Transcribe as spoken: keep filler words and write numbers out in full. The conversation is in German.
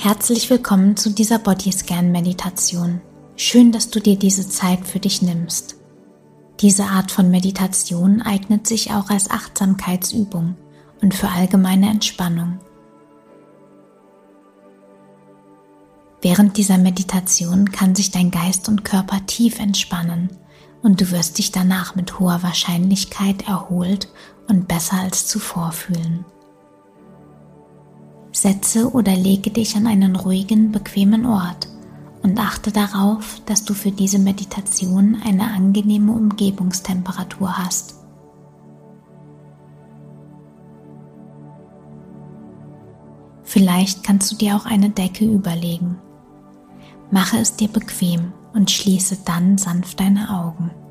Herzlich willkommen zu dieser Bodyscan-Meditation. Schön, dass du dir diese Zeit für dich nimmst. Diese Art von Meditation eignet sich auch als Achtsamkeitsübung und für allgemeine Entspannung. Während dieser Meditation kann sich dein Geist und Körper tief entspannen und du wirst dich danach mit hoher Wahrscheinlichkeit erholt und besser als zuvor fühlen. Setze oder lege dich an einen ruhigen, bequemen Ort und achte darauf, dass du für diese Meditation eine angenehme Umgebungstemperatur hast. Vielleicht kannst du dir auch eine Decke überlegen. Mache es dir bequem und schließe dann sanft deine Augen.